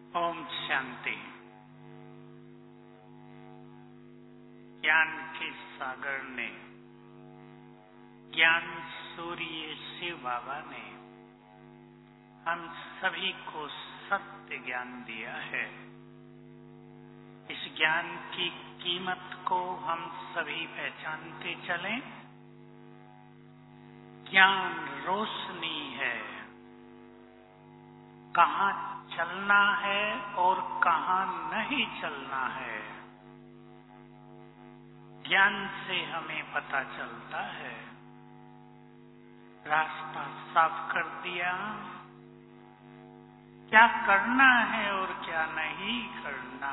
ओम शांति। ज्ञान के सागर ने, ज्ञान सूर्य शिव बाबा ने हम सभी को सत्य ज्ञान दिया है। इस ज्ञान की कीमत को हम सभी पहचानते चलें। ज्ञान रोशनी है, कहाँ चलना है और कहाँ नहीं चलना है, ज्ञान से हमें पता चलता है। रास्ता साफ कर दिया, क्या करना है और क्या नहीं करना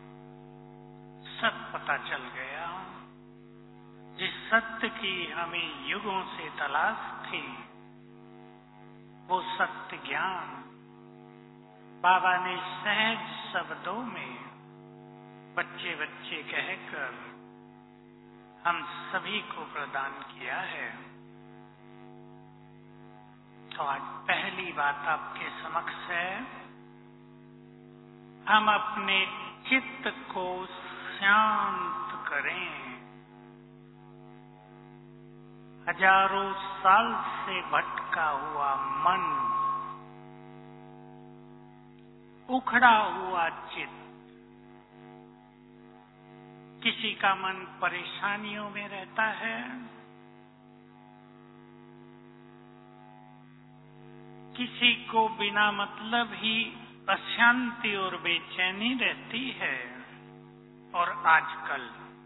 सब पता चल गया। जिस सत्य की हमें युगों से तलाश थी, वो सत्य ज्ञान बाबा ने सहज शब्दों में बच्चे बच्चे कहकर हम सभी को प्रदान किया है। तो आज पहली बात आपके समक्ष है, हम अपने चित्त को शांत करें। हजारों साल से भटका हुआ मन, उखड़ा हुआ चित्त, किसी का मन परेशानियों में रहता है, किसी को बिना मतलब ही अशांति और बेचैनी रहती है। और आजकल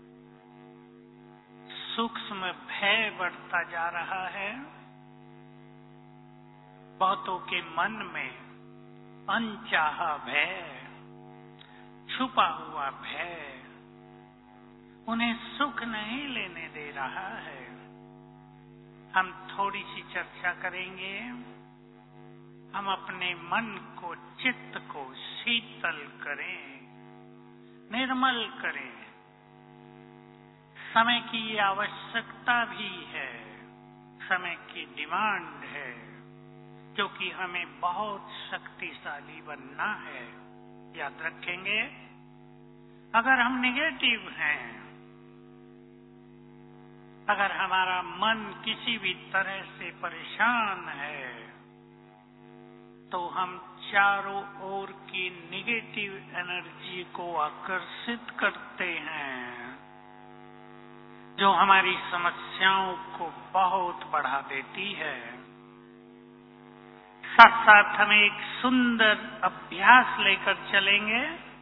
सूक्ष्म भय बढ़ता जा रहा है। बहुतों के मन में अनचाहा भय, छुपा हुआ भय उन्हें सुख नहीं लेने दे रहा है। हम थोड़ी सी चर्चा करेंगे। हम अपने मन को, चित्त को शीतल करें, निर्मल करें। समय की आवश्यकता भी है, समय की डिमांड है, क्योंकि हमें बहुत शक्तिशाली बनना है। याद रखेंगे, अगर हम नेगेटिव हैं, अगर हमारा मन किसी भी तरह से परेशान है, तो हम चारों ओर की नेगेटिव एनर्जी को आकर्षित करते हैं, जो हमारी समस्याओं को बहुत बढ़ा देती है। साथ साथ हम एक सुंदर अभ्यास लेकर चलेंगे।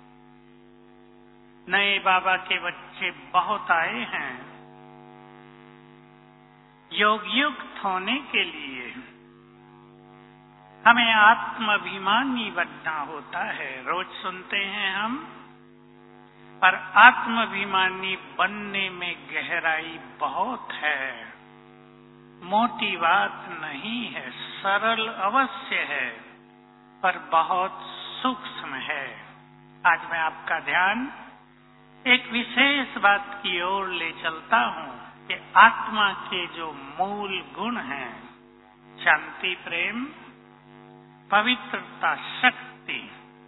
नए बाबा के बच्चे बहुत आए हैं। योग युक्त होने के लिए हमें आत्माभिमानी बनना होता है। रोज सुनते हैं हम, पर आत्माभिमानी बनने में गहराई बहुत है। मोटी बात नहीं है, सरल अवश्य है, पर बहुत सूक्ष्म है। आज मैं आपका ध्यान एक विशेष बात की ओर ले चलता हूं कि आत्मा के जो मूल गुण हैं, शांति, प्रेम, पवित्रता, शक्ति,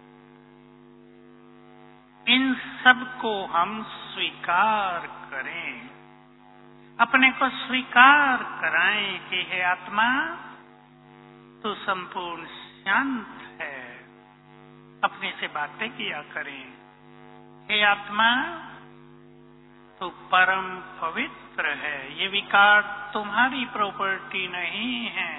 इन सब को हम स्वीकार करें, अपने को स्वीकार कराएं कि हे आत्मा, तू संपूर्ण शांत है। अपने से बातें किया करें, हे आत्मा, तू परम पवित्र है। ये विकार तुम्हारी प्रॉपर्टी नहीं है,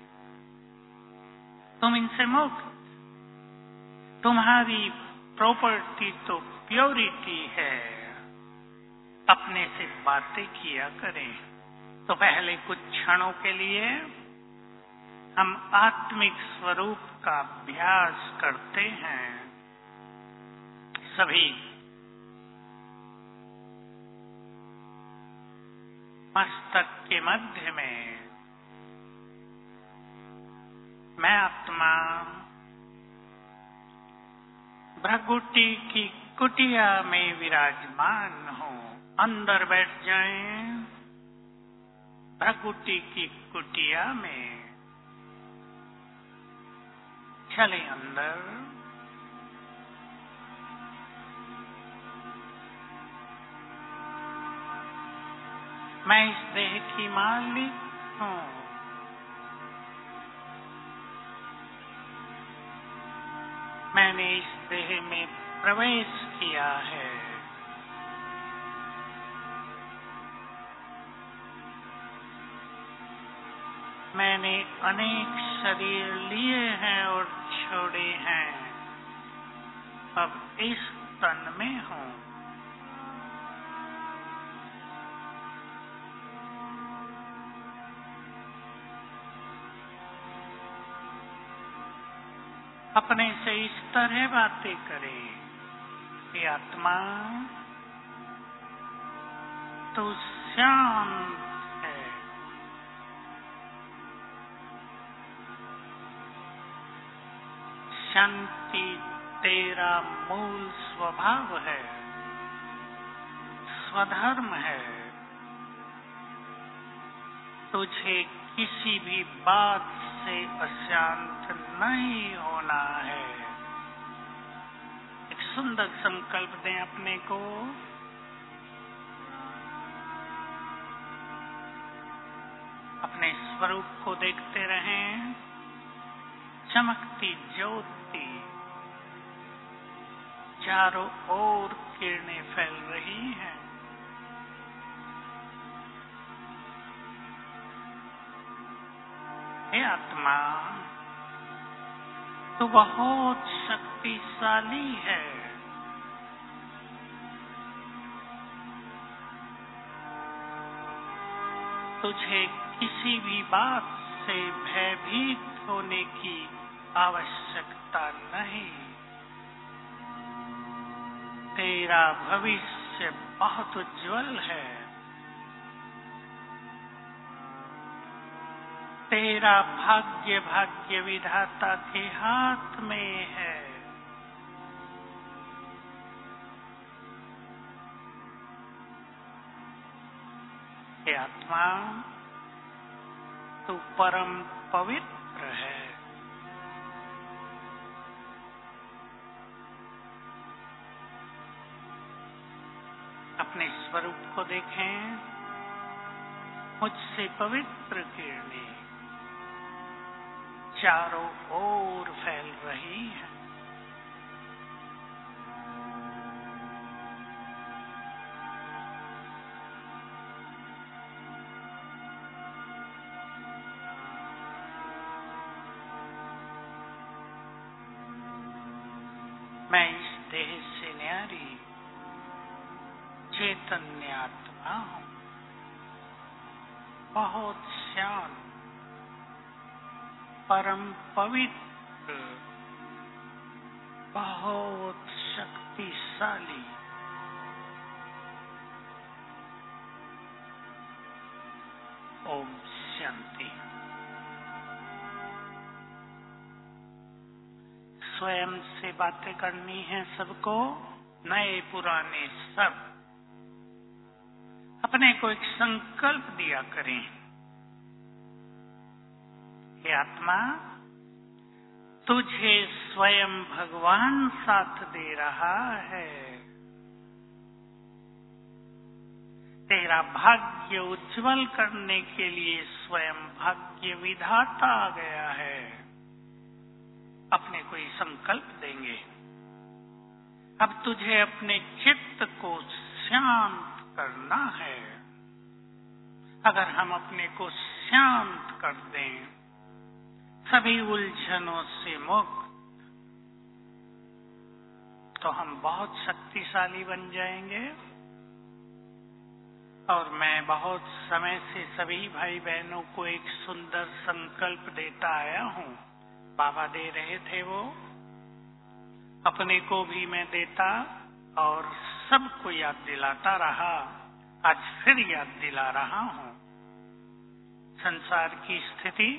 तुम इनसे मुक्त। तुम्हारी प्रॉपर्टी तो प्योरिटी है। अपने से बातें किया करें। तो पहले कुछ क्षणों के लिए हम आत्मिक स्वरूप का अभ्यास करते हैं। सभी मस्तक के मध्य में मैं आत्मा भ्रगुटी की कुटिया में विराजमान हूँ। अंदर बैठ जाएं, भ्रगुटी की कुटिया में चले अंदर। मैं इस देह की मालिक हूँ। मैंने इस देह में प्रवेश किया है। मैंने अनेक शरीर लिए हैं और छोड़े हैं। अब इस तन में हूँ। अपने से इस तरह बातें करें कि आत्मा तू शांत है। शांति तेरा मूल स्वभाव है, स्वधर्म है। तुझे किसी भी बात से अशांत नहीं होना है। एक सुंदर संकल्प दें अपने को। अपने स्वरूप को देखते रहें। चमकती ज्योति चारों ओर किरणें फैल रही हैं। हे आत्मा, तू बहुत शक्तिशाली है। तुझे किसी भी बात से भयभीत होने की आवश्यकता नहीं। तेरा भविष्य बहुत उज्जवल है। तेरा भाग्य विधाता के हाथ में है। हे आत्मा, तू परम पवित्र है। अपने स्वरूप को देखें। मुझसे पवित्र किरणें चारों ओर फैल रही है। मैं इस देह से न्यारी चैतन्य आत्मा हूँ, बहुत शांत, परम पवित्र, बहुत शक्तिशाली। ओम शांति। स्वयं से बातें करनी है सबको, नए पुराने सब। अपने को एक संकल्प दिया करें। हे आत्मा, तुझे स्वयं भगवान साथ दे रहा है। तेरा भाग्य उज्जवल करने के लिए स्वयं भाग्य विधाता आ गया है। अपने को ये संकल्प देंगे। अब तुझे अपने चित्त को शांत करना है। अगर हम अपने को शांत कर दें, सभी उलझनों से मुक्त, तो हम बहुत शक्तिशाली बन जाएंगे। और मैं बहुत समय से सभी भाई बहनों को एक सुंदर संकल्प देता आया हूँ। बाबा दे रहे थे वो, अपने को भी मैं देता और सबको याद दिलाता रहा। आज फिर याद दिला रहा हूँ। संसार की स्थिति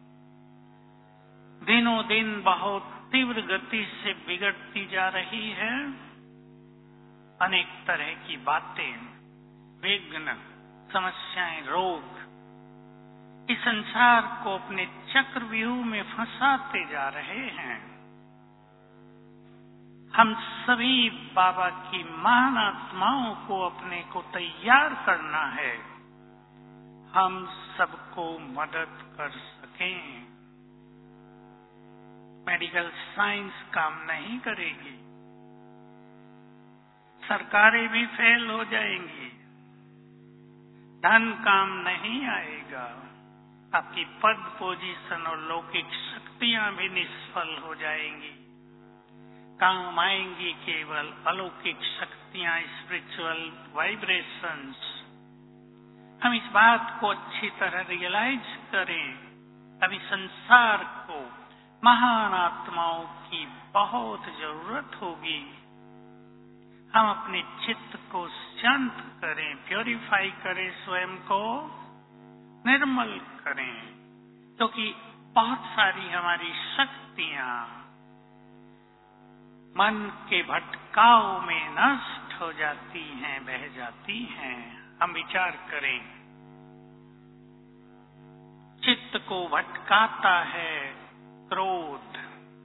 दिनों दिन बहुत तीव्र गति से बिगड़ती जा रही है। अनेक तरह की बातें, विघ्न, समस्याएं, रोग इस संसार को अपने चक्रव्यूह में फंसाते जा रहे हैं। हम सभी बाबा की महान आत्माओं को अपने को तैयार करना है हम सबको मदद कर सकें। मेडिकल साइंस काम नहीं करेगी, सरकारें भी फेल हो जाएंगी, धन काम नहीं आएगा, आपकी पद पोजीशन और लौकिक शक्तियां भी निष्फल हो जाएंगी। काम आएंगी केवल अलौकिक शक्तियां, स्पिरिचुअल वाइब्रेशंस। हम इस बात को अच्छी तरह रियलाइज करें। अभी संसार को महान आत्माओं की बहुत जरूरत होगी। हम अपने चित्त को शांत करें, प्योरीफाई करें, स्वयं को निर्मल करें, क्योंकि बहुत सारी हमारी शक्तियां मन के भटकाव में नष्ट हो जाती हैं, बह जाती हैं। हम विचार करें, चित्त को भटकाता है क्रोध,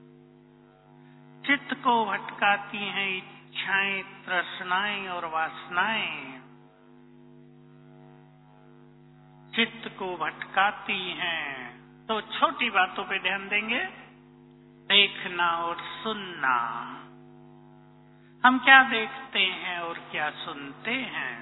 चित्त को भटकाती हैं इच्छाएं, तृष्णाएं और वासनाएं, चित्त को भटकाती हैं। तो छोटी बातों पे ध्यान देंगे, देखना और सुनना। हम क्या देखते हैं और क्या सुनते हैं,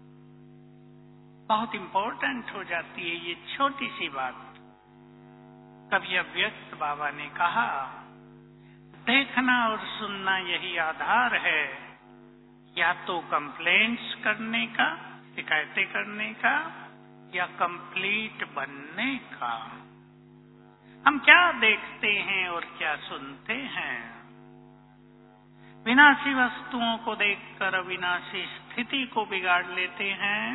बहुत इंपॉर्टेंट हो जाती है ये छोटी सी बात। कभी अव्यक्त बाबा ने कहा, देखना और सुनना यही आधार है, या तो कंप्लेंट्स करने का, शिकायतें करने का, या कंप्लीट बनने का। हम क्या देखते हैं और क्या सुनते हैं। विनाशी वस्तुओं को देखकर अविनाशी स्थिति को बिगाड़ लेते हैं,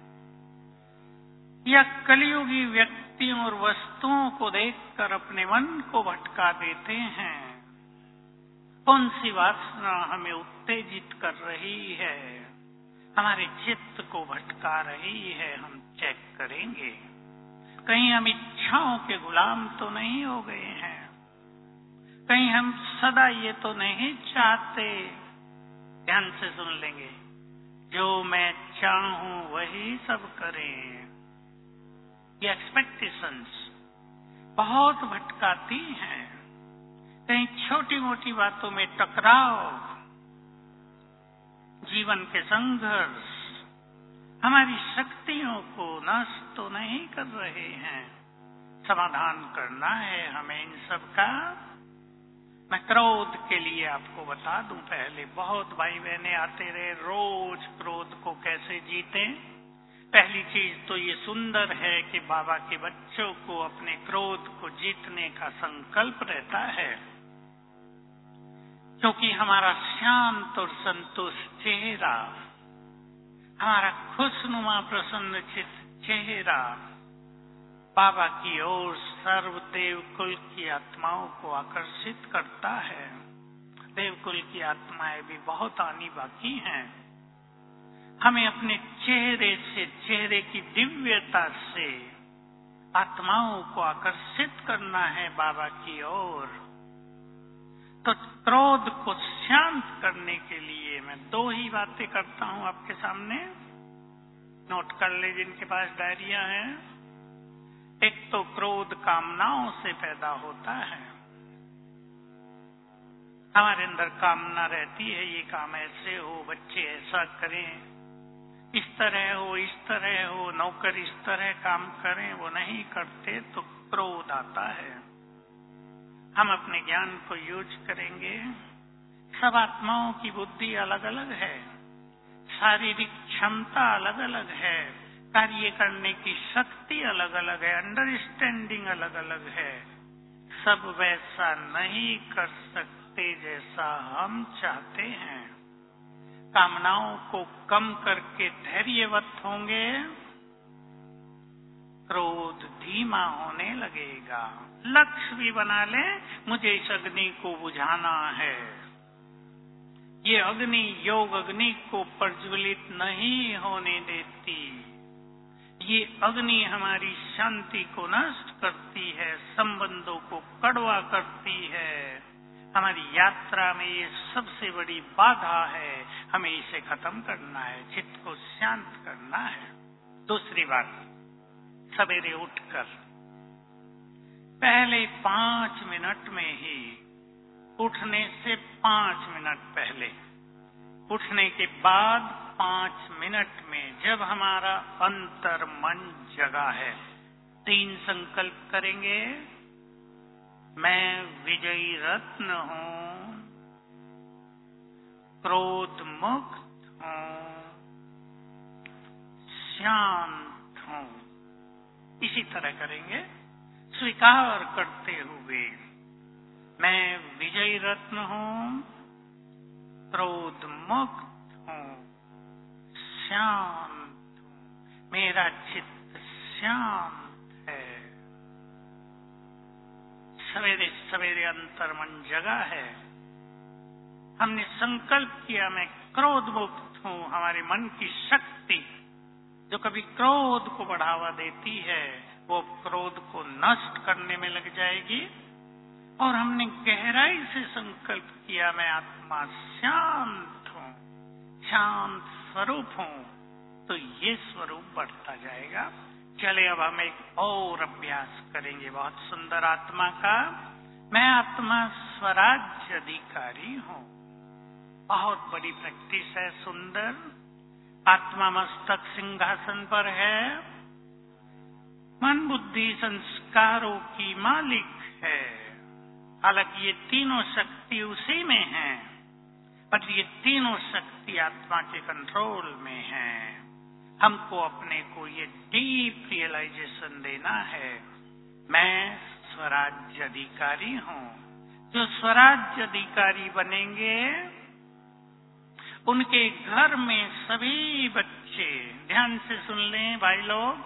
या कलियुगी व्यक्तियों और वस्तुओं को देखकर अपने मन को भटका देते हैं। कौन सी वासना हमें उत्तेजित कर रही है, हमारे चित्त को भटका रही है, हम चेक करेंगे। कहीं हम इच्छाओं के गुलाम तो नहीं हो गए हैं, कहीं हम सदा ये तो नहीं चाहते। ध्यान से सुन लेंगे, जो मैं चाहूं वही सब करें। ये एक्सपेक्टेशंस बहुत भटकाती हैं। कहीं छोटी मोटी बातों में टकराव, जीवन के संघर्ष हमारी शक्तियों को नष्ट तो नहीं कर रहे हैं। समाधान करना है हमें इन सब का। मैं क्रोध के लिए आपको बता दूं, पहले बहुत भाई बहने आते रहे, रोज क्रोध को कैसे जीते। पहली चीज तो ये सुंदर है कि बाबा के बच्चों को अपने क्रोध को जीतने का संकल्प रहता है, क्योंकि हमारा शांत और संतुष्ट चेहरा, हमारा खुशनुमा प्रसन्नचित चेहरा बाबा की ओर सर्वदेव कुल की आत्माओं को आकर्षित करता है। देवकुल की आत्माएं भी बहुत आनी बाकी हैं। हमें अपने चेहरे से, चेहरे की दिव्यता से आत्माओं को आकर्षित करना है बाबा की ओर। तो क्रोध को शांत करने के लिए मैं दो ही बातें करता हूं आपके सामने, नोट कर ले जिनके पास डायरिया है। एक तो क्रोध कामनाओं से पैदा होता है। हमारे अंदर कामना रहती है, ये काम ऐसे हो, बच्चे ऐसा करें, इस तरह हो, इस तरह हो, नौकर इस तरह काम करें, वो नहीं करते तो क्रोध आता है। हम अपने ज्ञान को यूज करेंगे। सब आत्माओं की बुद्धि अलग अलग है, शारीरिक क्षमता अलग अलग है, कार्य करने की शक्ति अलग अलग है, अंडरस्टैंडिंग अलग अलग है। सब वैसा नहीं कर सकते जैसा हम चाहते हैं। कामनाओं को कम करके धैर्यवत होंगे, क्रोध धीमा होने लगेगा। लक्ष्य भी बना ले, मुझे इस अग्नि को बुझाना है। ये अग्नि योग अग्नि को प्रज्वलित नहीं होने देती। ये अग्नि हमारी शांति को नष्ट करती है, संबंधों को कड़वा करती है। हमारी यात्रा में ये सबसे बड़ी बाधा है। हमें इसे खत्म करना है, चित्त को शांत करना है। दूसरी बात, सवेरे उठकर पहले 5 मिनट में ही, उठने से 5 मिनट पहले, उठने के बाद 5 मिनट में जब हमारा अंतर मन जगा है, 3 संकल्प करेंगे। मैं विजयी रत्न हूं, क्रोध मुक्त हूं, शांत हूं। इसी तरह करेंगे, स्वीकार करते हुए, मैं विजयी रत्न हूं, क्रोध मुक्त हूं, शांत हूं, मेरा चित्त शांत है। सवेरे सवेरे अंतर मन जगा है, हमने संकल्प किया मैं क्रोध मुक्त हूं। हमारे मन की शक्ति जो कभी क्रोध को बढ़ावा देती है, वो क्रोध को नष्ट करने में लग जाएगी। और हमने गहराई से संकल्प किया मैं आत्मा शांत हूं, शांत स्वरूप हूं, तो ये स्वरूप बढ़ता जाएगा। चले अब हम एक और अभ्यास करेंगे बहुत सुंदर आत्मा का। मैं आत्मा स्वराज्य अधिकारी हूं। बहुत बड़ी प्रैक्टिस है, सुंदर। आत्मा मस्तक सिंहासन पर है, मन बुद्धि संस्कारों की मालिक है। हालांकि ये तीनों शक्ति उसी में है, पर ये तीनों शक्ति आत्मा के कंट्रोल में है। हमको अपने को ये डीप रियलाइजेशन देना है, मैं स्वराज्य अधिकारी हूं। जो स्वराज्य अधिकारी बनेंगे, उनके घर में सभी बच्चे, ध्यान से सुन लें भाई लोग,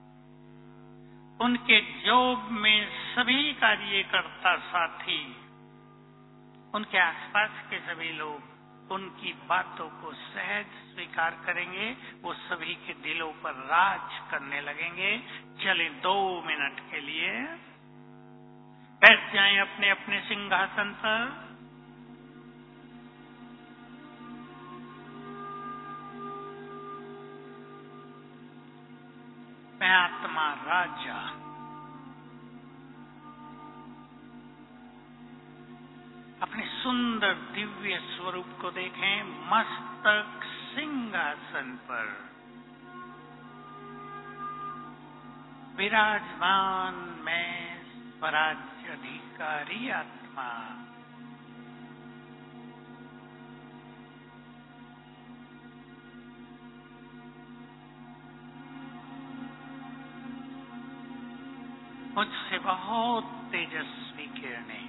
उनके जॉब में सभी कार्यकर्ता साथी, उनके आसपास के सभी लोग उनकी बातों को सहज स्वीकार करेंगे। वो सभी के दिलों पर राज करने लगेंगे। चले 2 मिनट के लिए बैठ जाएं अपने अपने सिंहासन पर। मैं आत्मा राजा, अपने सुंदर दिव्य स्वरूप को देखें। मस्तक सिंहासन पर विराजमान मैं स्वराज्य अधिकारी आत्मा। मुझसे बहुत तेजस्वी किरणें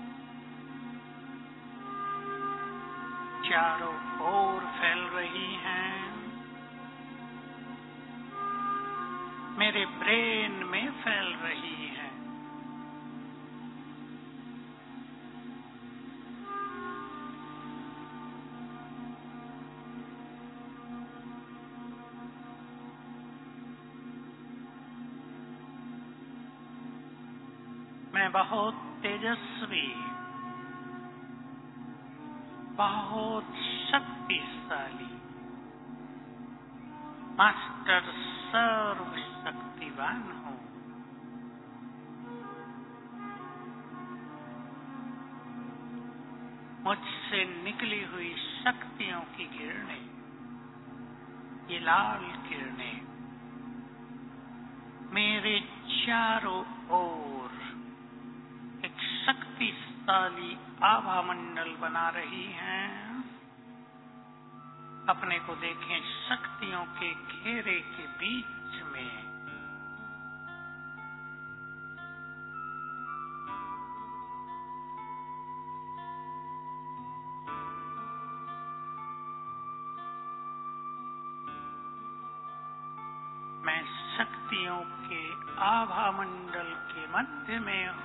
चारों ओर फैल रही हैं, मेरे ब्रेन में फैल रही हैं। मैं बहुत तेजस्वी, बहुत शक्तिशाली, मास्टर सर्वशक्तिवान हूं। मुझसे निकली हुई शक्तियों की किरणें, ये लाल किरणें मेरे चारों ओर एक शक्तिशाली आभा मंडल बना रही हैं। अपने को देखें शक्तियों के घेरे के बीच में। मैं शक्तियों के आभा मंडल के मध्य में हूं।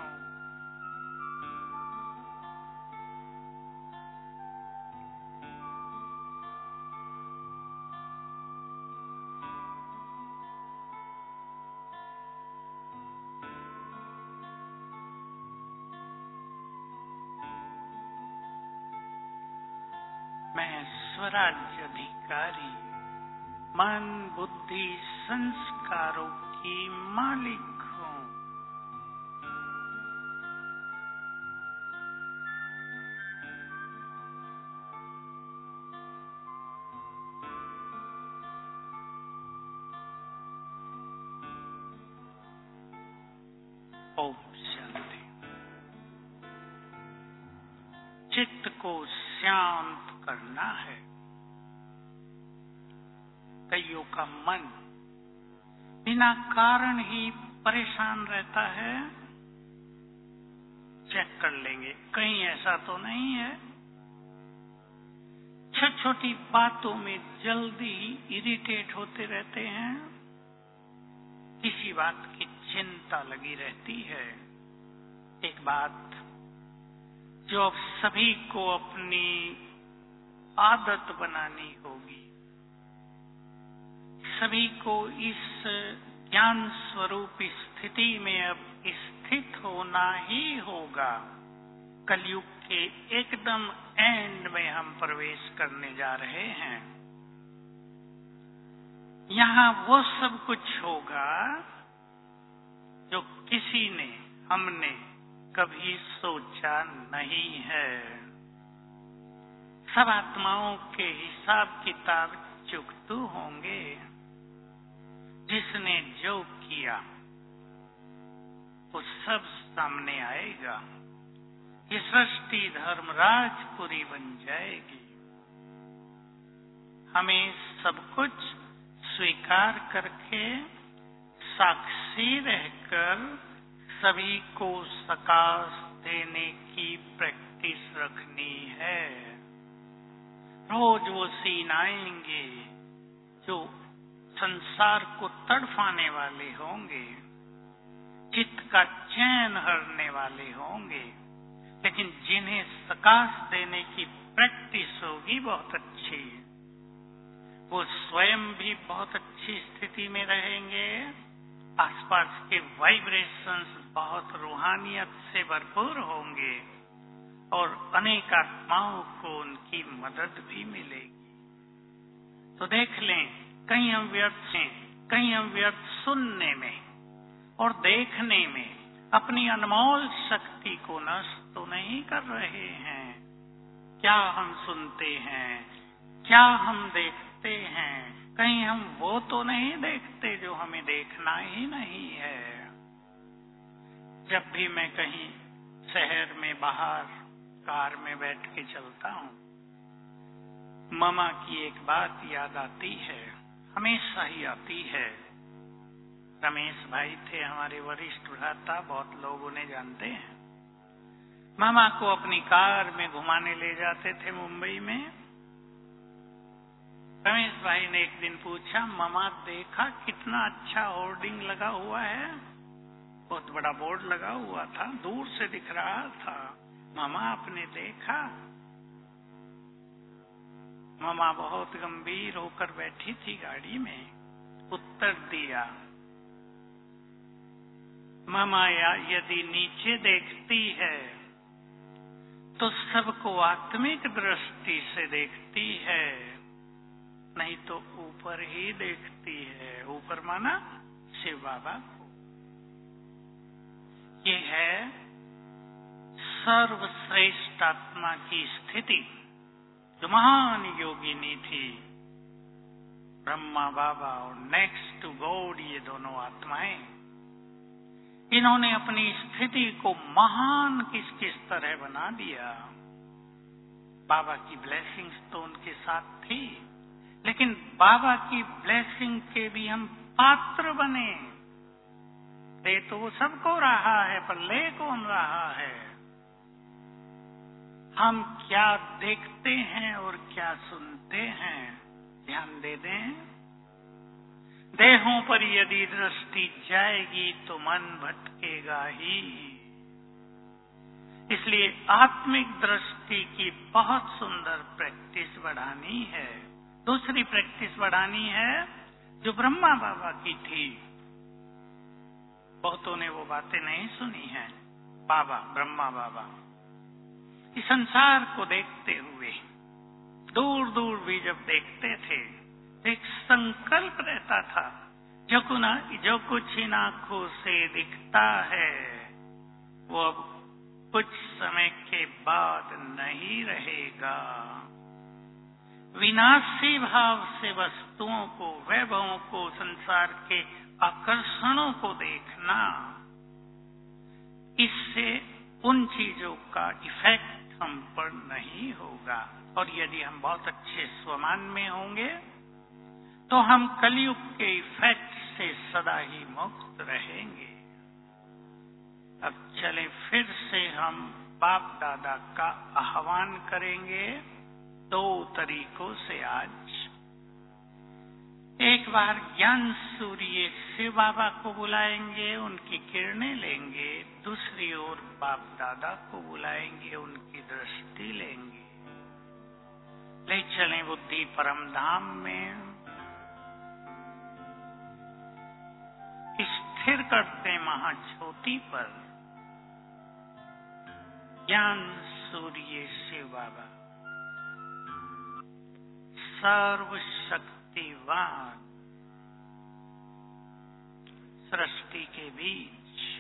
मैं स्वराज्य अधिकारी मन बुद्धि संस्कारों की मालिक हूं। ओम शांति। चित्त को शांत करना है। कईयों का मन बिना कारण ही परेशान रहता है। चेक कर लेंगे, कहीं ऐसा तो नहीं है। छोटी छोटी बातों में जल्दी इरिटेट होते रहते हैं। किसी बात की चिंता लगी रहती है। एक बात जो अब सभी को अपनी आदत बनानी होगी, सभी को इस ज्ञान स्वरूप स्थिति में अब स्थित होना ही होगा। कलयुग के एकदम एंड में हम प्रवेश करने जा रहे हैं। यहाँ वो सब कुछ होगा जो किसी ने, हमने कभी सोचा नहीं है। सब आत्माओं के हिसाब किताब चुकतू होंगे। जिसने जो किया वो सब सामने आएगा। ये सृष्टि धर्मराजपुरी बन जाएगी। हमें सब कुछ स्वीकार करके साक्षी रहकर सभी को सकाश देने की प्रैक्टिस रखनी है। रोज वो सीन आएंगे जो संसार को तड़फाने वाले होंगे, चित्त का चैन हरने वाले होंगे, लेकिन जिन्हें सकाश देने की प्रैक्टिस होगी बहुत अच्छी, वो स्वयं भी बहुत अच्छी स्थिति में रहेंगे। आसपास के वाइब्रेशंस बहुत रूहानियत से भरपूर होंगे और अनेक आत्माओं को उनकी मदद भी मिलेगी। तो देख लें, कहीं हम व्यर्थ हैं, कहीं हम व्यर्थ सुनने में और देखने में अपनी अनमोल शक्ति को नष्ट तो नहीं कर रहे हैं। क्या हम सुनते हैं, क्या हम देखते हैं, कहीं हम वो तो नहीं देखते जो हमें देखना ही नहीं है। जब भी मैं कहीं शहर में बाहर कार में बैठ के चलता हूँ, मामा की एक बात याद आती है, हमेशा ही आती है। रमेश भाई थे हमारे वरिष्ठ भ्राता, बहुत लोग उन्हें जानते हैं। मामा को अपनी कार में घुमाने ले जाते थे मुंबई में। रमेश भाई ने एक दिन पूछा, मामा देखा कितना अच्छा होर्डिंग लगा हुआ है? बहुत बड़ा बोर्ड लगा हुआ था, दूर से दिख रहा था। मामा आपने देखा? मामा बहुत गंभीर होकर बैठी थी गाड़ी में। उत्तर दिया, मामा यदि नीचे देखती है तो सबको आत्मिक दृष्टि से देखती है, नहीं तो ऊपर ही देखती है। ऊपर माना शिव बाबा को। ये है सर्वश्रेष्ठ आत्मा की स्थिति जो महान योगिनी थी। ब्रह्मा बाबा और नेक्स्ट टू गॉड, ये दोनों आत्माएं, इन्होंने अपनी स्थिति को महान किस तरह बना दिया। बाबा की ब्लेसिंग्स तो उनके साथ थी, लेकिन बाबा की ब्लेसिंग के भी हम पात्र बने। दे तो वो सबको रहा है, पर ले कौन रहा है? हम क्या देखते हैं और क्या सुनते हैं, ध्यान दे दें। देहों पर यदि दृष्टि जाएगी तो मन भटकेगा ही। इसलिए आत्मिक दृष्टि की बहुत सुंदर प्रैक्टिस बढ़ानी है। दूसरी प्रैक्टिस बढ़ानी है जो ब्रह्मा बाबा की थी। बहुतों ने वो बातें नहीं सुनी हैं। बाबा, ब्रह्मा बाबा इस संसार को देखते हुए दूर दूर भी जब देखते थे, एक संकल्प रहता था, जो कुछ इन आंखों से दिखता है वो अब कुछ समय के बाद नहीं रहेगा। विनाशी भाव से वस्तुओं को, वैभवों को, संसार के आकर्षणों को देखना, इससे उन चीजों का इफेक्ट हम पर नहीं होगा। और यदि हम बहुत अच्छे स्वमान में होंगे तो हम कलयुग के इफेक्ट से सदा ही मुक्त रहेंगे। अब चलें फिर से हम बाप दादा का आह्वान करेंगे 2 तरीकों से आज। एक बार ज्ञान सूर्य शिव बाबा को बुलाएंगे, उनकी किरणें लेंगे। दूसरी ओर बाप दादा को बुलाएंगे, उनकी दृष्टि लेंगे। ले चलें बुद्धि परम धाम में, स्थिर करते महाज्योति पर ज्ञान सूर्य शिव बाबा, सर्वशक्तिवान सृष्टि के बीच।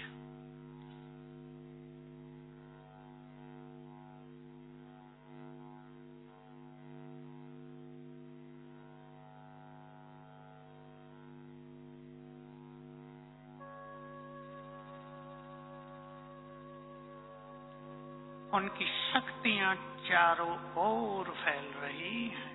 उनकी शक्तियां चारों ओर फैल रही हैं।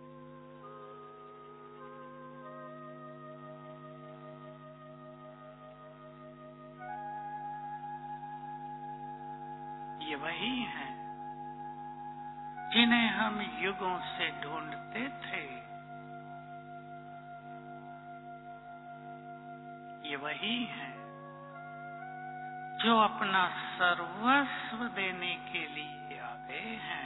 ये वही हैं जिन्हें हम युगों से ढूंढते थे। ये वही हैं जो अपना सर्वस्व देने के लिए आते हैं।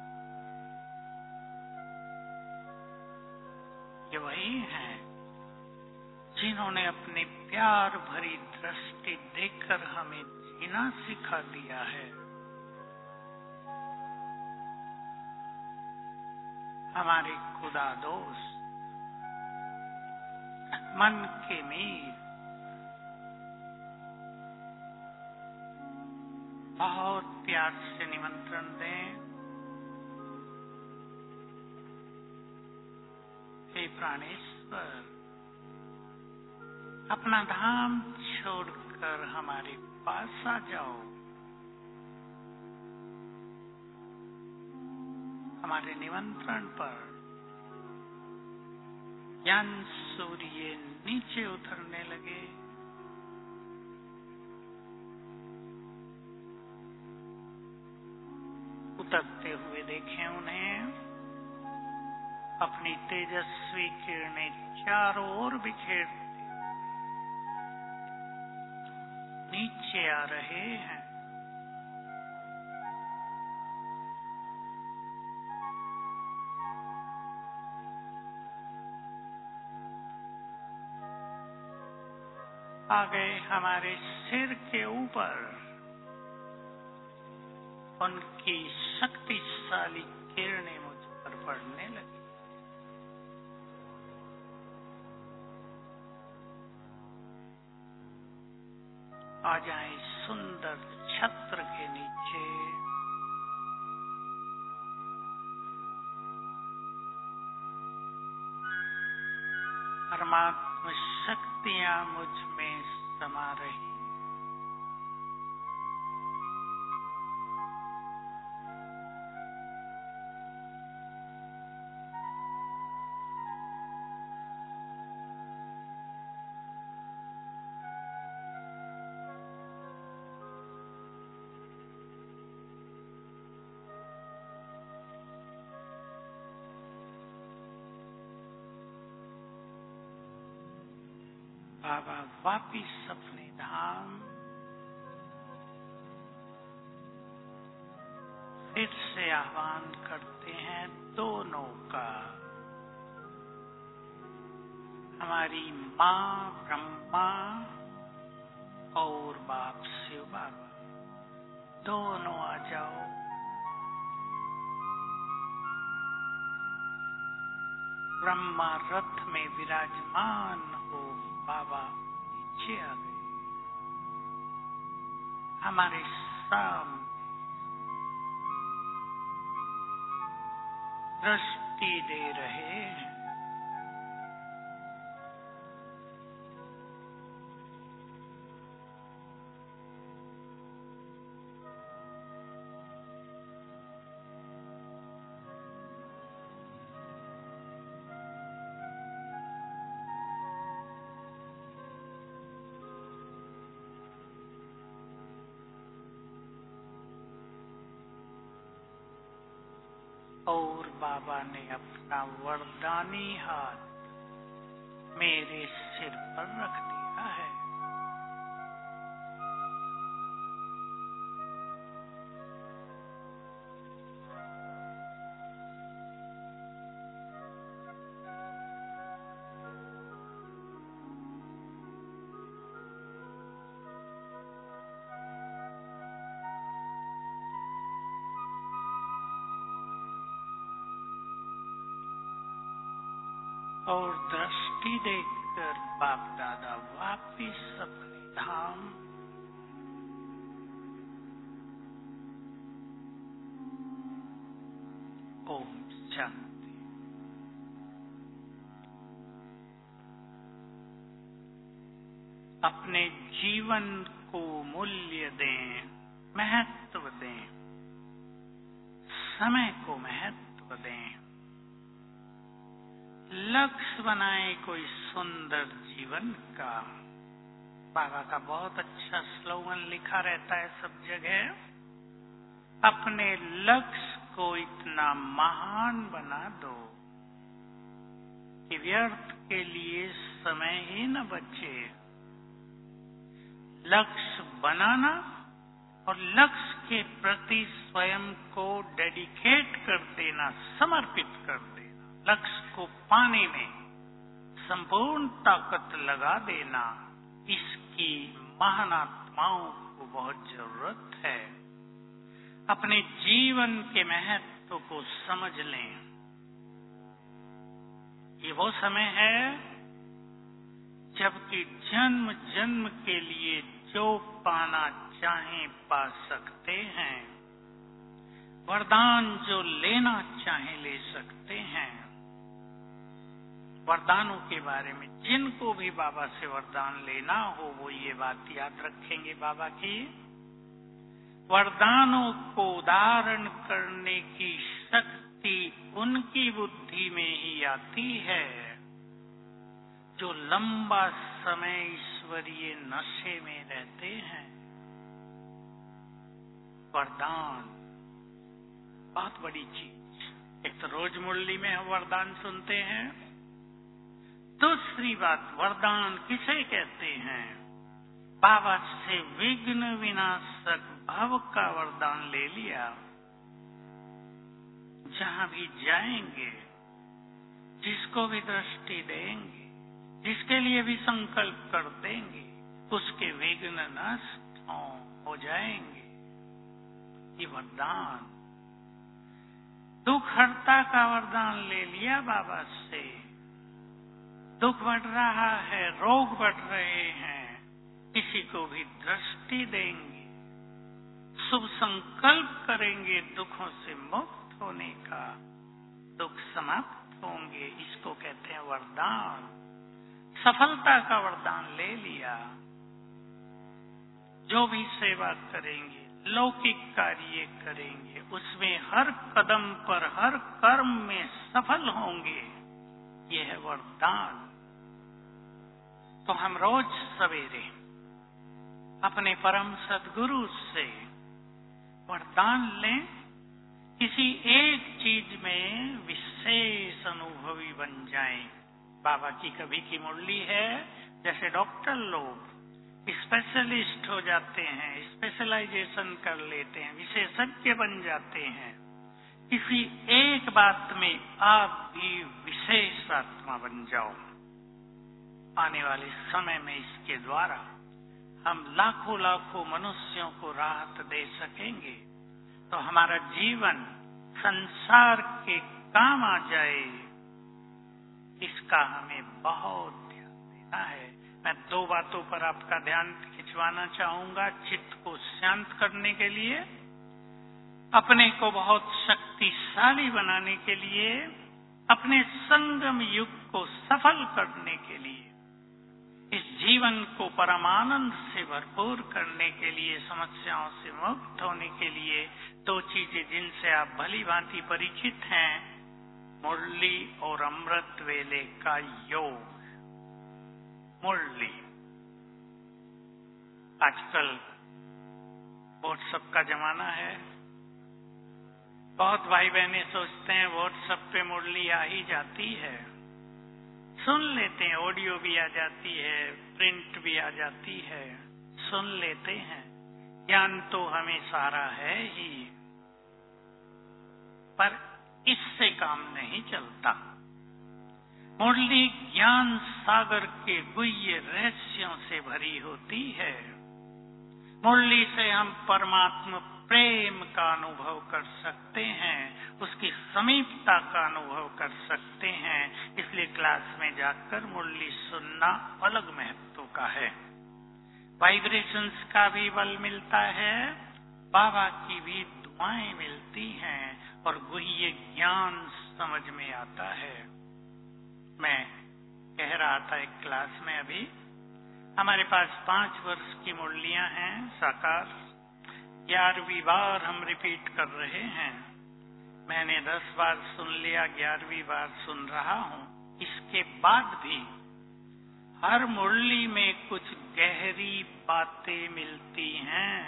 ये वही हैं जिन्होंने अपनी प्यार भरी दृष्टि देकर हमें जीना सिखा दिया है। हमारे खुदा दोस्त, मन के मीर, बहुत प्यार से निमंत्रण दें। हे प्राणेश्वर, अपना धाम छोड़कर हमारे पास आ जाओ। हमारे निमंत्रण पर ज्ञान सूर्य नीचे उतरने लगे। उतरते हुए देखें उन्हें। अपनी तेजस्वी किरणें चारों ओर बिखेरते नीचे आ रहे हैं। आ गए हमारे सिर के ऊपर। उनकी शक्तिशाली किरणें मुझ पर पड़ने लगी। आ जाए सुंदर छत्र के नीचे। परमात्मा शक्तियां मुझ में समा रही। बाबा वापिस अपने धाम। फिर से आह्वान करते हैं दोनों का। हमारी माँ ब्रह्मा और बाप शिव बाबा, दोनों आ जाओ। ब्रह्मा रथ में विराजमान हो, बाबा नीचे आ गए, हमारे सामने दृष्टि दे रहे हैं। और बाबा ने अपना वरदानी हाथ मेरे सिर पर रख दिया है। और दृष्टि देखकर बाप दादा वापिस अपने धाम ओम शांति। अपने जीवन को मूल्य दें, महत्व दें, समय को महत्व दें, लक्ष्य बनाए कोई सुंदर जीवन का। बाबा का बहुत अच्छा स्लोगन लिखा रहता है सब जगह, अपने लक्ष्य को इतना महान बना दो कि व्यर्थ के लिए समय ही न बचे। लक्ष्य बनाना और लक्ष्य के प्रति स्वयं को डेडिकेट कर देना, समर्पित कर देना, लक्ष्य को पाने में संपूर्ण ताकत लगा देना, इसकी महान आत्माओं को बहुत जरूरत है। अपने जीवन के महत्व को समझ लें। ये वो समय है जबकि जन्म जन्म के लिए जो पाना चाहें पा सकते हैं, वरदान जो लेना चाहें ले सकते हैं। वरदानों के बारे में जिनको भी बाबा से वरदान लेना हो वो ये बात याद रखेंगे बाबा की, वरदानों को धारण करने की शक्ति उनकी बुद्धि में ही आती है जो लंबा समय ईश्वरीय नशे में रहते हैं। वरदान बहुत बड़ी चीज। एक तो रोज मुरली में हम वरदान सुनते हैं, दूसरी बात वरदान किसे कहते हैं? बाबा से विघ्न विनाशक भव का वरदान ले लिया। जहां भी जाएंगे, जिसको भी दृष्टि देंगे, जिसके लिए भी संकल्प कर देंगे, उसके विघ्न नष्ट हो जाएंगे। ये वरदान, दुख हरता का वरदान ले लिया बाबा से। दुख बढ़ रहा है, रोग बढ़ रहे हैं, किसी को भी दृष्टि देंगे, शुभ संकल्प करेंगे दुखों से मुक्त होने का, दुख समाप्त होंगे। इसको कहते हैं वरदान। सफलता का वरदान ले लिया। जो भी सेवा करेंगे, लौकिक कार्य करेंगे, उसमें हर कदम पर, हर कर्म में सफल होंगे। यह है वरदान। तो हम रोज सवेरे अपने परम सद्गुरु से वरदान लें, किसी एक चीज में विशेष अनुभवी बन जाएं। बाबा की कभी की मुरली है, जैसे डॉक्टर लोग स्पेशलिस्ट हो जाते हैं, स्पेशलाइजेशन कर लेते हैं, विशेषज्ञ बन जाते हैं। किसी एक बात में आप भी विशेष आत्मा बन जाओ। आने वाले समय में इसके द्वारा हम लाखों लाखों मनुष्यों को राहत दे सकेंगे, तो हमारा जीवन संसार के काम आ जाए, इसका हमें बहुत ध्यान देना है। मैं 2 बातों पर आपका ध्यान खिंचवाना चाहूंगा चित्त को शांत करने के लिए, अपने को बहुत शक्तिशाली बनाने के लिए, अपने संगम युग को सफल करने के लिए, इस जीवन को परमानंद से भरपूर करने के लिए, समस्याओं से मुक्त होने के लिए 2 चीजें जिनसे आप भली भांति परिचित हैं, मुरली और अमृत वेले का योग। मुरली, आजकल व्हाट्सएप का जमाना है। बहुत भाई बहनें सोचते हैं व्हाट्सएप पे मुरली आ ही जाती है, सुन लेते हैं, ऑडियो भी आ जाती है, प्रिंट भी आ जाती है, सुन लेते हैं, ज्ञान तो हमें सारा है ही, पर इससे काम नहीं चलता। मुरली ज्ञान सागर के गुह्य रहस्यों से भरी होती है। मुरली से हम परमात्मा प्रेम का अनुभव कर सकते हैं, उसकी समीपता का अनुभव कर सकते हैं। इसलिए क्लास में जाकर मुरली सुनना अलग महत्व का है। वाइब्रेशंस का भी बल मिलता है, बाबा की भी दुआएं मिलती हैं और गुह्य ज्ञान समझ में आता है। मैं कह रहा था एक क्लास में, अभी हमारे पास 5 वर्ष की मुरलियां हैं साकार, 11वीं बार हम रिपीट कर रहे हैं। मैंने 10 बार सुन लिया, 11वीं बार सुन रहा हूं। इसके बाद भी हर मुरली में कुछ गहरी बातें मिलती हैं।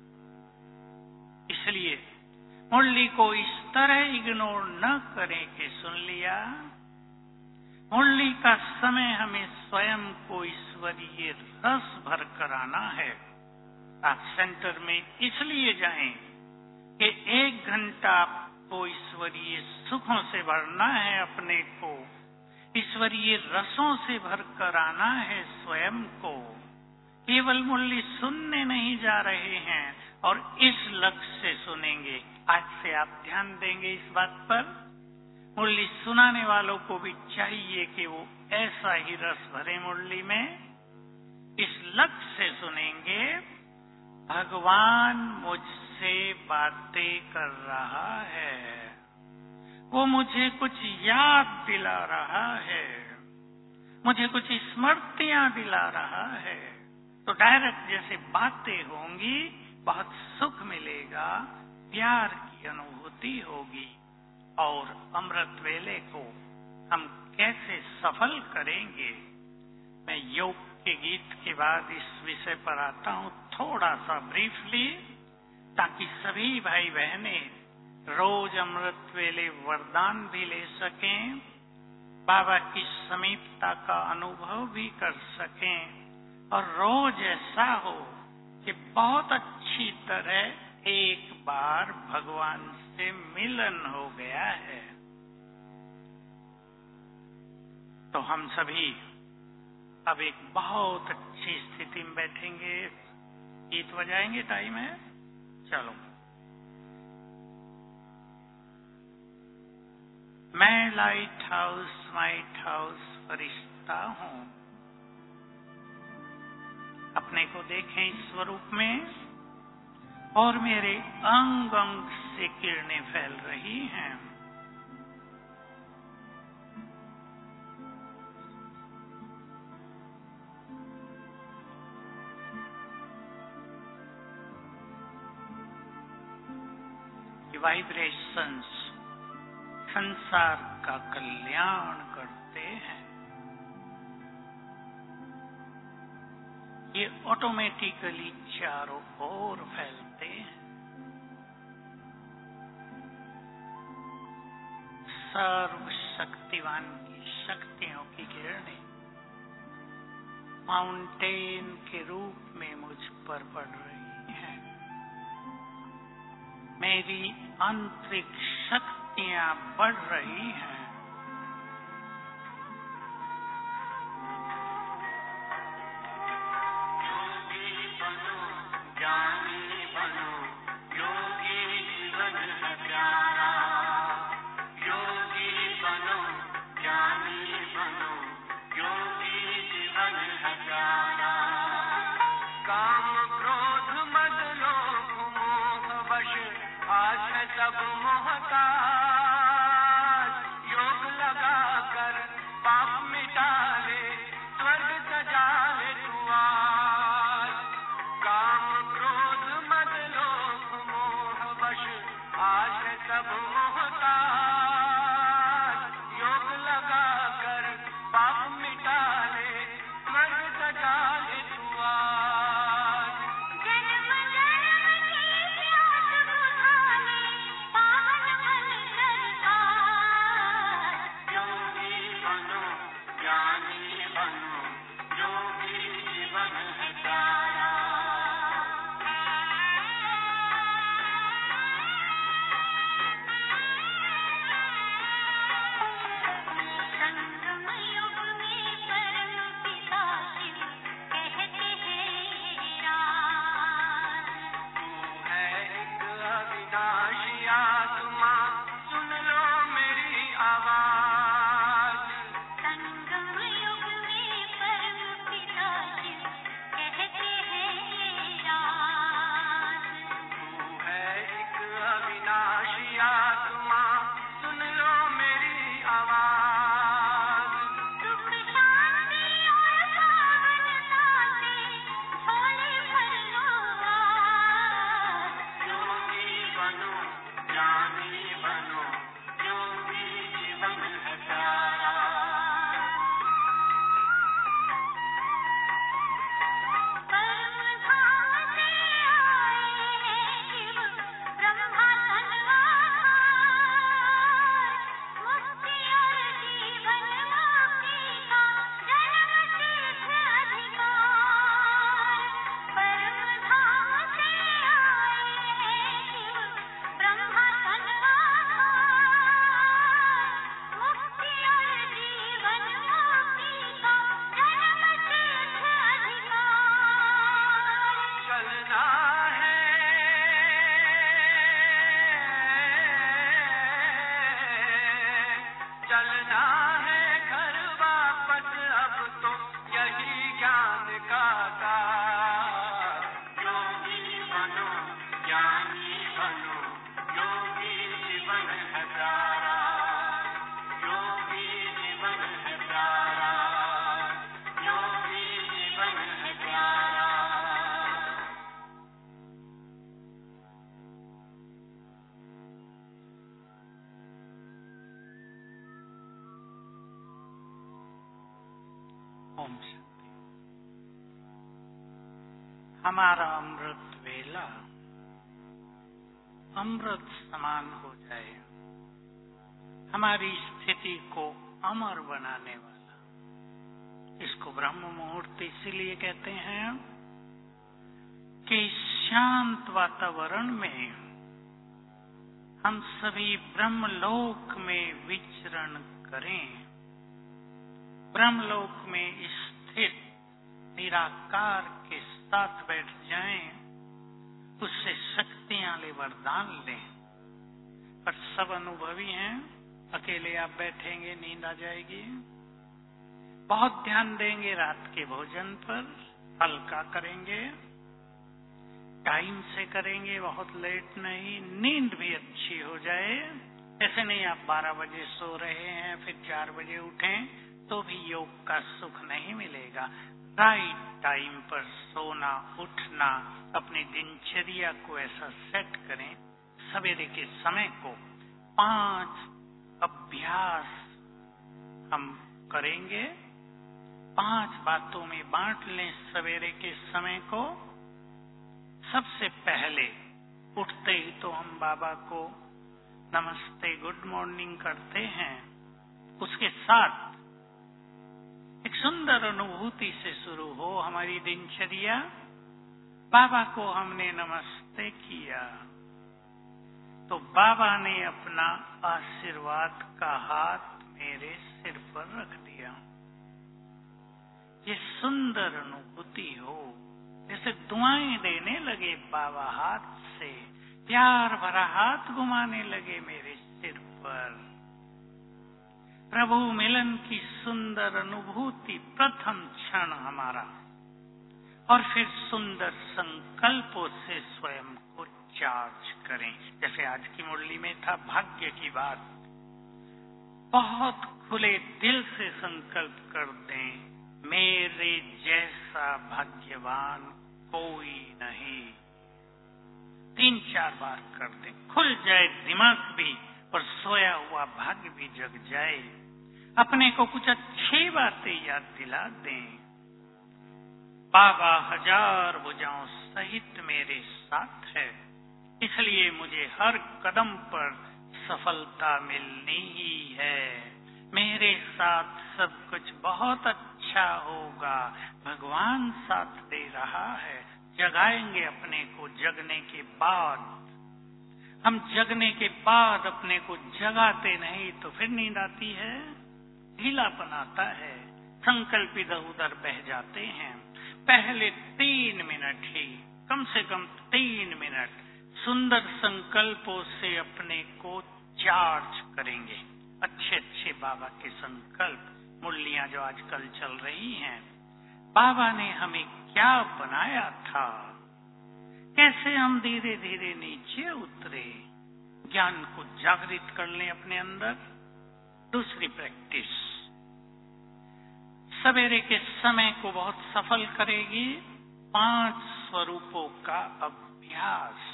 इसलिए मुरली को इस तरह इग्नोर न करें कि सुन लिया। मुरली का समय हमें स्वयं को ईश्वरीय रस भर कर आना है। आप सेंटर में इसलिए जाएं कि 1 घंटा आपको ईश्वरीय सुखों से भरना है, अपने को ईश्वरीय रसों से भर कर आना है स्वयं को। केवल मुरली सुनने नहीं जा रहे हैं और इस लक्ष्य से सुनेंगे। आज से आप ध्यान देंगे इस बात पर। मुरली सुनाने वालों को भी चाहिए कि वो ऐसा ही रस भरे मुरली में। इस लक्ष्य से सुनेंगे, भगवान मुझसे बातें कर रहा है, वो मुझे कुछ याद दिला रहा है, मुझे कुछ स्मृतियां दिला रहा है। तो डायरेक्ट जैसे बातें होंगी, बहुत सुख मिलेगा, प्यार की अनुभूति होगी। और अमृत वेले को हम कैसे सफल करेंगे, मैं योग के गीत के बाद इस विषय पर आता हूं थोड़ा सा ब्रीफली, ताकि सभी भाई बहनें रोज अमृत वेले वरदान भी ले सकें, बाबा की समीपता का अनुभव भी कर सकें और रोज ऐसा हो कि बहुत अच्छी तरह एक बार भगवान से मिलन हो गया है। तो हम सभी अब एक बहुत अच्छी स्थिति में बैठेंगे, गीत बजाएंगे, टाइम है, चलो। मैं लाइट हाउस फरिश्ता हूं। अपने को देखें इस स्वरूप में और मेरे अंग अंग से किरणें फैल रही हैं। वाइब्रेशंस संसार का कल्याण करते हैं। ये ऑटोमेटिकली चारों ओर फैलते हैं। सर्वशक्तिवान की शक्तियों की किरणें माउंटेन के रूप में मुझ पर पड़ रही हैं। मेरी आंतरिक शक्तियां बढ़ रही हैं। है प्यारा, योगी जीवन है प्यारा, योगी जीवन है प्यारा। ओम शांति। हमारा अमृत वेला अमृत समान हो जाए, हमारी स्थिति को अमर बनाने वाला। इसको ब्रह्म मुहूर्त इसीलिए कहते हैं कि शांत वातावरण में हम सभी ब्रह्मलोक में विचरण करें, ब्रह्मलोक में स्थित निराकार के साथ बैठ जाएं, उससे शक्तियां ले, वरदान लें। पर सब अनुभवी हैं, अकेले आप बैठेंगे नींद आ जाएगी। बहुत ध्यान देंगे रात के भोजन पर, हल्का करेंगे, टाइम से करेंगे, बहुत लेट नहीं, नींद भी अच्छी हो जाए। ऐसे नहीं आप 12 बजे सो रहे हैं फिर 4 बजे उठें तो भी योग का सुख नहीं मिलेगा। राइट टाइम पर सोना, उठना, अपनी दिनचर्या को ऐसा सेट करें। सवेरे के समय को 5 अभ्यास हम करेंगे, 5 बातों में बांट लें सवेरे के समय को। सबसे पहले उठते ही तो हम बाबा को नमस्ते, गुड मॉर्निंग करते हैं। उसके साथ एक सुंदर अनुभूति से शुरू हो हमारी दिनचर्या। बाबा को हमने नमस्ते किया तो बाबा ने अपना आशीर्वाद का हाथ मेरे सिर पर रख दिया। ये सुंदर अनुभूति हो, जैसे दुआएं देने लगे बाबा हाथ से, प्यार भरा हाथ घुमाने लगे मेरे सिर पर। प्रभु मिलन की सुंदर अनुभूति प्रथम क्षण हमारा, और फिर सुंदर संकल्पों से स्वयं को चार्ज करें। जैसे आज की मुरली में था भाग्य की बात, बहुत खुले दिल से संकल्प कर दें, मेरे जैसा भाग्यवान कोई नहीं। 3-4 बार कर दें, खुल जाए दिमाग भी और सोया हुआ भाग्य भी जग जाए। अपने को कुछ अच्छी बातें याद दिला दें। बाबा 1000 भुजाओं सहित मेरे साथ है, इसलिए मुझे हर कदम पर सफलता मिलनी ही है। मेरे साथ सब कुछ बहुत अच्छा होगा, भगवान साथ दे रहा है। जगाएंगे अपने को जगने के बाद। हम जगने के बाद अपने को जगाते नहीं तो फिर नींद आती है, ढीलापन आता है, संकल्प इधर उधर बह जाते हैं। पहले 3 मिनट ही, कम से कम 3 मिनट सुंदर संकल्पों से अपने को चार्ज करेंगे। अच्छे अच्छे बाबा के संकल्प, मुरलियां जो आजकल चल रही हैं, बाबा ने हमें क्या बनाया था, कैसे हम धीरे धीरे नीचे उतरे, ज्ञान को जागृत कर लें अपने अंदर। दूसरी प्रैक्टिस सवेरे के समय को बहुत सफल करेगी, 5 स्वरूपों का अभ्यास।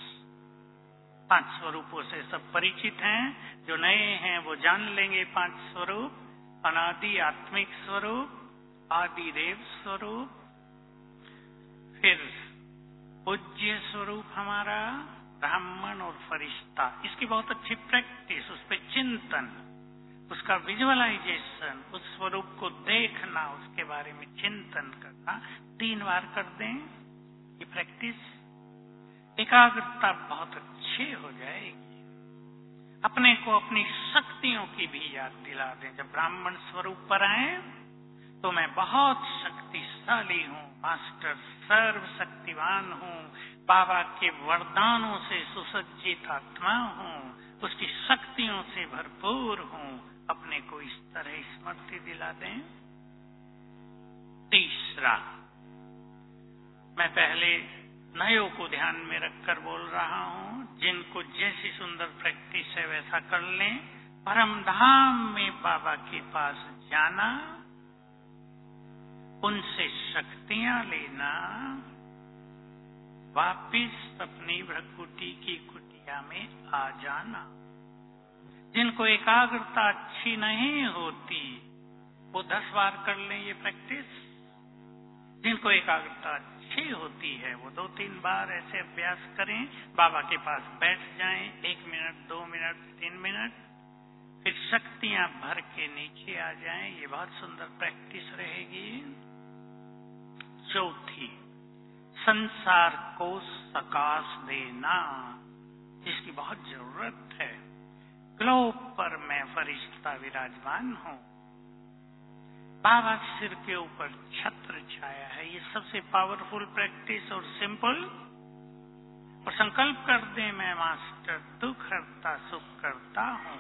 5 स्वरूपों से सब परिचित हैं, जो नए हैं वो जान लेंगे 5 स्वरूप। अनादि आत्मिक स्वरूप, आदि देव स्वरूप, फिर पूज्य स्वरूप हमारा, ब्राह्मण और फरिश्ता। इसकी बहुत अच्छी प्रैक्टिस, उस पर चिंतन, उसका विजुअलाइजेशन, उस स्वरूप को देखना, उसके बारे में चिंतन करना 3 बार कर दें। ये प्रैक्टिस एकाग्रता बहुत अच्छी हो जाएगी। अपने को अपनी शक्तियों की भी याद दिला दें। जब ब्राह्मण स्वरूप पर आए तो मैं बहुत शक्तिशाली हूँ, मास्टर सर्व शक्तिवान हूँ, बाबा के वरदानों से सुसज्जित आत्मा हूँ, उसकी शक्तियों से भरपूर हूँ। अपने को इस तरह स्मृति दिला दें। तीसरा, मैं पहले नयों को ध्यान में रखकर बोल रहा हूँ, जिनको जैसी सुंदर प्रैक्टिस है वैसा कर लें। परम धाम में बाबा के पास जाना, उनसे शक्तियां लेना, वापिस अपनी भ्रकुटी की कुटिया में आ जाना। जिनको एकाग्रता अच्छी नहीं होती वो 10 बार कर लें ये प्रैक्टिस। जिनको एकाग्रता अच्छी होती है वो 2-3 बार ऐसे अभ्यास करें। बाबा के पास बैठ जाएं, 1 मिनट, 2 मिनट, 3 मिनट, फिर शक्तियां भर के नीचे आ जाएं। ये बहुत सुंदर प्रैक्टिस रहेगी। चौथी, संसार को सकाश देना, जिसकी बहुत जरूरत है। ग्लोब पर मैं फरिश्ता विराजमान हूं, बाबा सिर के ऊपर छत्र छाया है। ये सबसे पावरफुल प्रैक्टिस और सिंपल। और संकल्प कर दे, मैं मास्टर दुख हरता सुख करता हूं,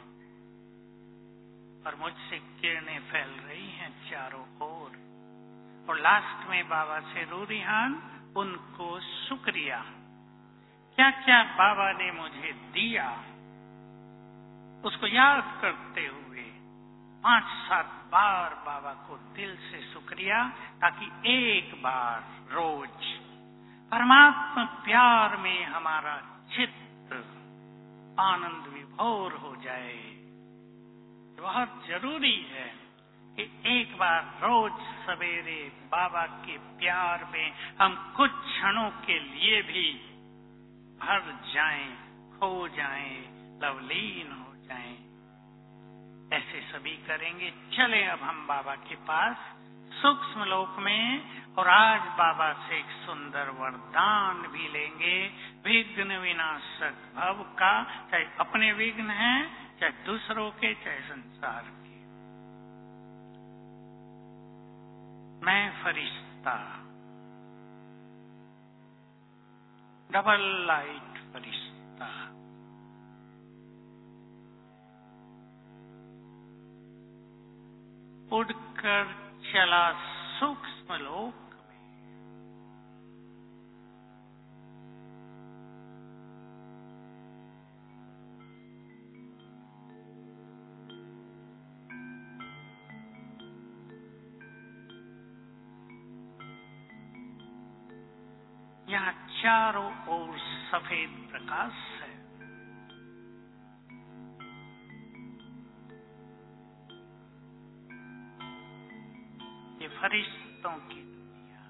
और मुझसे किरणें फैल रही हैं चारों ओर। और लास्ट में बाबा से रूरिहान, उनको शुक्रिया। क्या क्या बाबा ने मुझे दिया उसको याद करते हुए 5-7 बार बाबा को दिल से शुक्रिया, ताकि एक बार रोज परमात्मा प्यार में हमारा चित्त आनंद विभोर हो जाए। बहुत जरूरी है कि एक बार रोज सवेरे बाबा के प्यार में हम कुछ क्षणों के लिए भी भर जाएं, खो जाएं, लवलीन हो जाएं। ऐसे सभी करेंगे। चले अब हम बाबा के पास सूक्ष्म लोक में, और आज बाबा से एक सुंदर वरदान भी लेंगे, विघ्न विनाशक भव का। चाहे अपने विघ्न हैं, चाहे दूसरों के, चाहे संसार के। मैं फरिश्ता, डबल लाइट फरिश्ता, उड़कर चला सूक्ष्म लोक में। यहाँ चारों ओर सफेद प्रकाश है। ये फरिश्तों की दुनिया।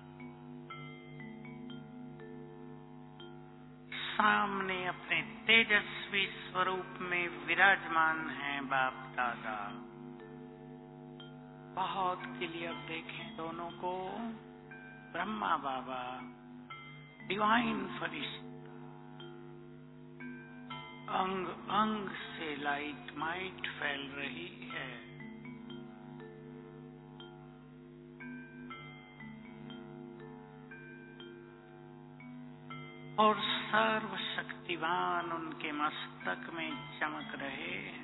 सामने अपने तेजस्वी स्वरूप में विराजमान हैं बाप दादा। बहुत क्लियर देखें दोनों को। ब्रह्मा बाबा, डिवाइन फरिश्ता, अंग अंग से लाइट माइट फैल रही है। और सर्वशक्तिवान उनके मस्तक में चमक रहे हैं।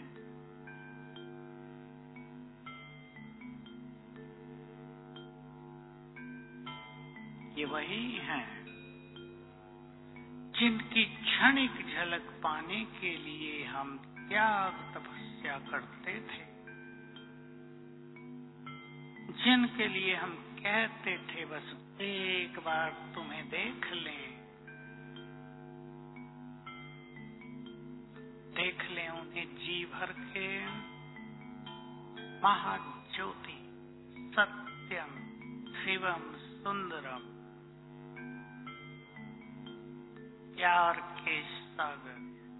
ये वही हैं जिनकी क्षणिक झलक पाने के लिए हम त्याग तपस्या करते थे, जिनके लिए हम कहते थे बस एक बार तुम्हें देख लें, देख लें उन्हें जी भर के। महाज्योति, सत्यम, शिवम, सुंदरम, प्यार के सागर।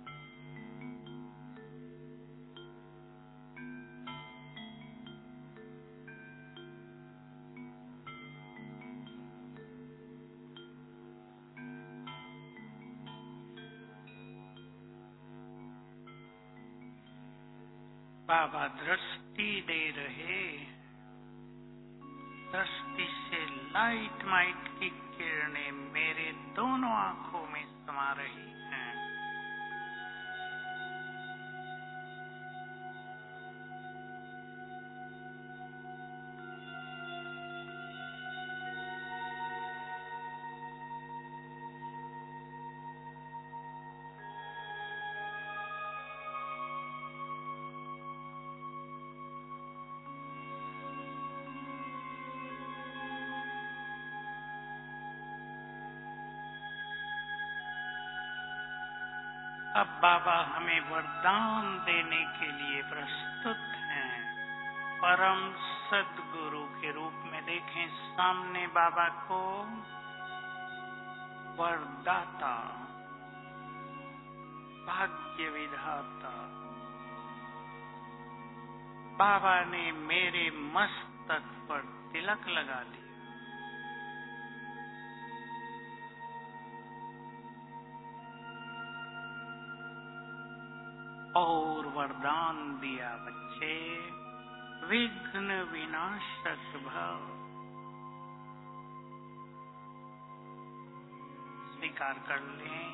बाबा दृष्टि दे रहे, दृष्टि से लाइट माइट की किरणें मेरे दोनों आंखों में समा रही हैं। अब बाबा हमें वरदान देने के लिए प्रस्तुत हैं। परम सद्गुरु के रूप में देखें सामने बाबा को, वरदाता, भाग्य विधाता। बाबा ने मेरे मस्तक पर तिलक लगा दिया और वरदान दिया, बच्चे विघ्न विनाशक भव। स्वीकार कर लें,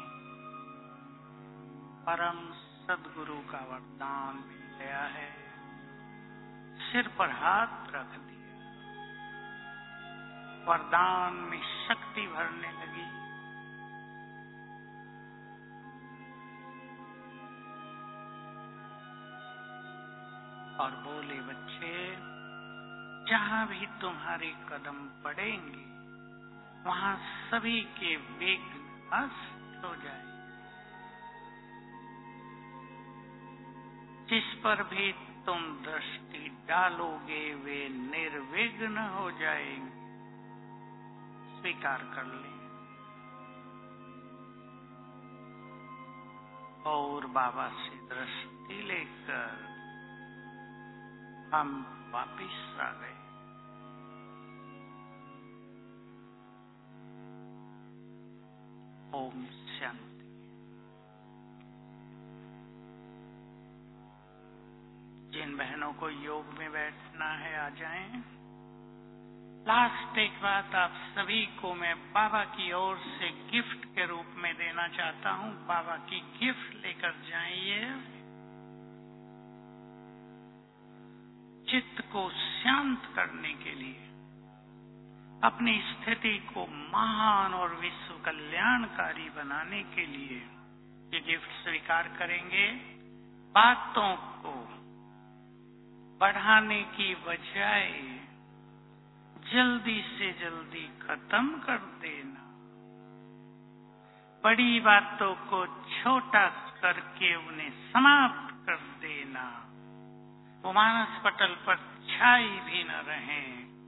परम सद्गुरु का वरदान मिल गया है। सिर पर हाथ रख दिया, वरदान में शक्ति भरने लगी। और बोले, बच्चे जहां भी तुम्हारे कदम पड़ेंगे वहां सभी के विघ्न नष्ट हो जाए। जिस पर भी तुम दृष्टि डालोगे वे निर्विघ्न हो जाएंगे। स्वीकार कर लें। और बाबा से दृष्टि लेकर हम वापिस आ गए। ओम शांति। जिन बहनों को योग में बैठना है आ जाएं। लास्ट एक बात आप सभी को मैं बाबा की ओर से गिफ्ट के रूप में देना चाहता हूं। बाबा की गिफ्ट लेकर जाइए। चित्त को शांत करने के लिए, अपनी स्थिति को महान और विश्व कल्याणकारी बनाने के लिए ये गिफ्ट स्वीकार करेंगे। बातों को बढ़ाने की बजाय जल्दी से जल्दी खत्म कर देना, बड़ी बातों को छोटा करके उन्हें समाप्त कर देना, वो मानस पटल पर छाई भी न रहे,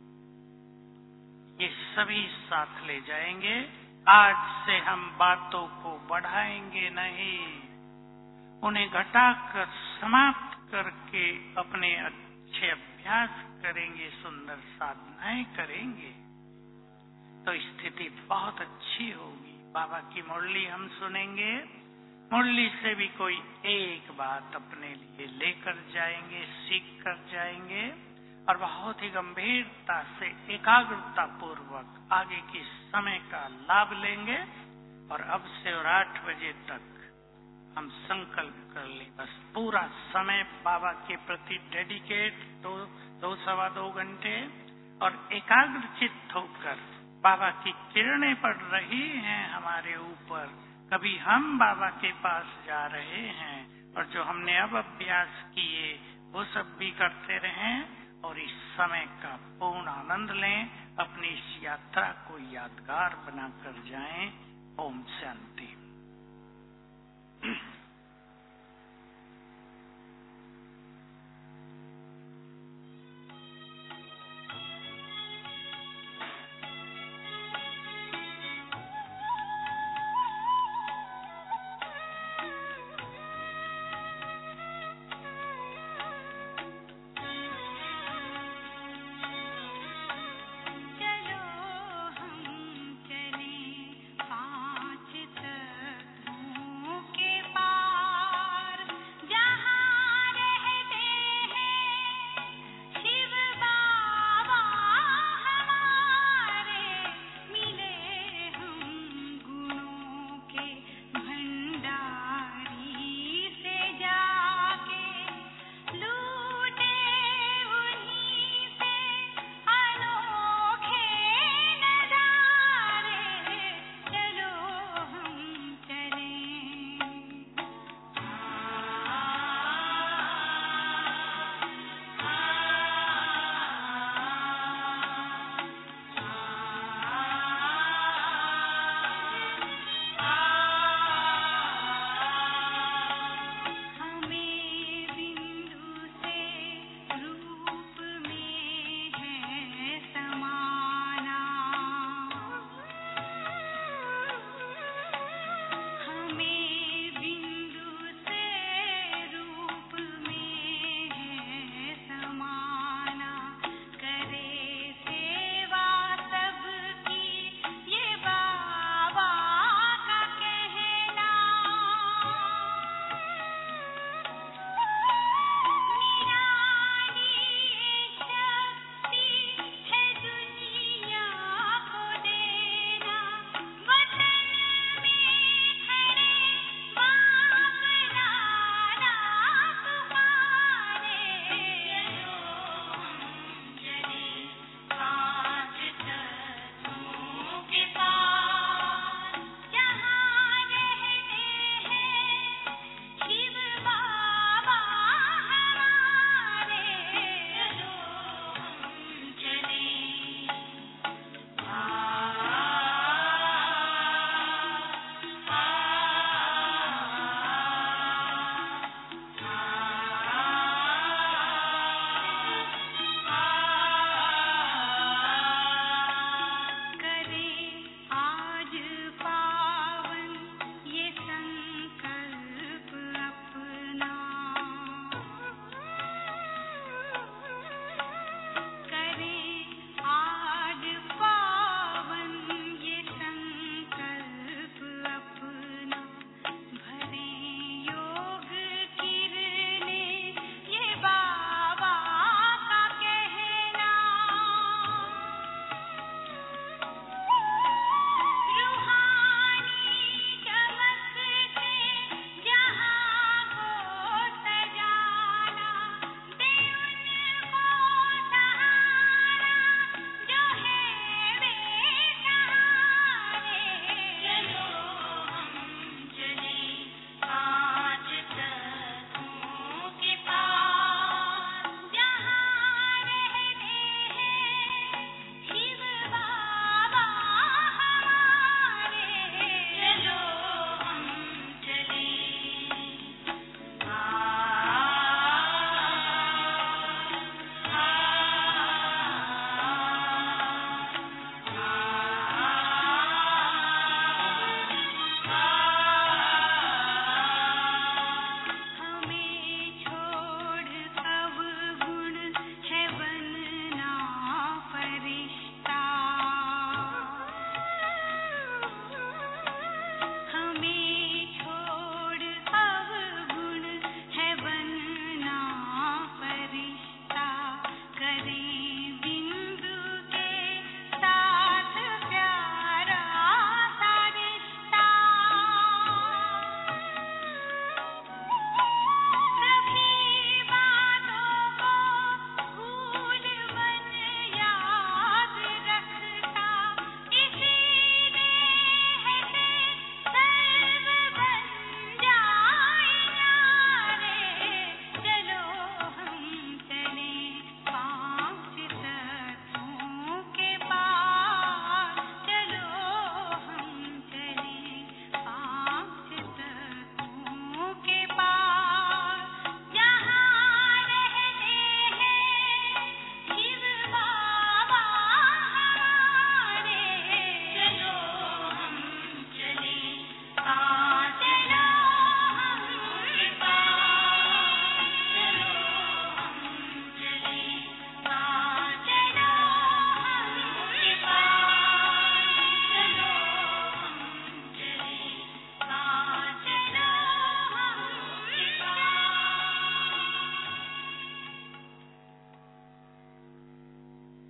ये सभी साथ ले जाएंगे। आज से हम बातों को बढ़ाएंगे नहीं, उन्हें घटाकर समाप्त करके अपने अच्छे अभ्यास करेंगे, सुंदर साधनाएं करेंगे तो स्थिति बहुत अच्छी होगी। बाबा की मुरली हम सुनेंगे, मुरली से भी कोई एक बात अपने लिए लेकर जाएंगे, सीख कर जाएंगे और बहुत ही गंभीरता से एकाग्रता पूर्वक आगे के समय का लाभ लेंगे। और अब से और 8 बजे तक हम संकल्प कर ले, बस पूरा समय बाबा के प्रति डेडिकेट, 2-2.25 घंटे और एकाग्रचित्त होकर बाबा की किरणें पड़ रही हैं हमारे ऊपर। कभी हम बाबा के पास जा रहे हैं और जो हमने अब अभ्यास किए वो सब भी करते रहें और इस समय का पूर्ण आनंद लें। अपनी इस यात्रा को यादगार बनाकर जाएं। ओम शांति।